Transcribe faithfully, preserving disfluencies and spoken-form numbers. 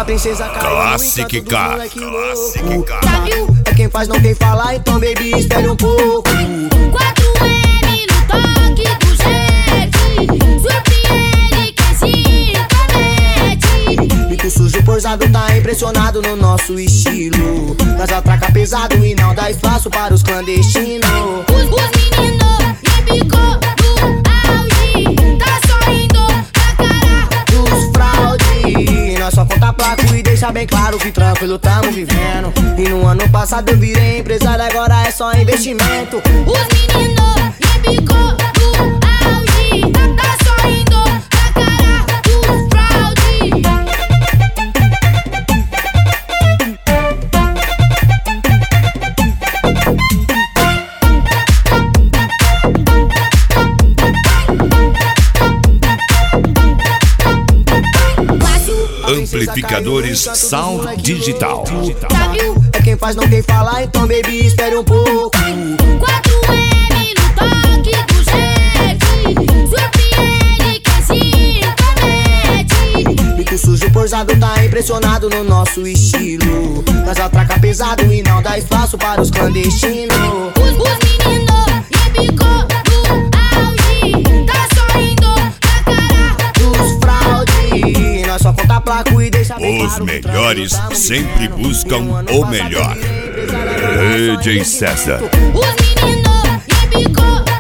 A princesa caiu Classic Car, Classic Car. É quem faz, não quem fala, então baby, espere um pouco. quatro M no toque do jet, surpreende quem se intromete. Rico sujo pousado tá impressionado no nosso estilo. Nós atraca pesado e não dá espaço para os clandestinos. Os, os meninos rebicou do auge, tá sorrindo na cara Dos fraude, nós só conta placo e deixa bem claro que tranquilo tamo vivendo. E no ano passado eu virei empresário, agora é só investimento. Os meninos rebicou do auge, tá sorrindo na cara dos fraude. Amplificadores Sound Digital. É quem faz, não quem fala, então baby, espere um pouco. quatro M no toque do jet, surpreende quem se intromete. Rico sujo pousado tá impressionado no nosso estilo. Nós atraca pesado e não dá espaço para os clandestinos. Os, os meninos rebicou do auge, tá sorrindo na cara Dos fraude, nós só conta placo e deixa bem Os claro que melhores tranquilo tamo sempre vivendo. buscam E no ano o passado melhor. eu virei empresário, agora é só D J César. Os meninos rebicou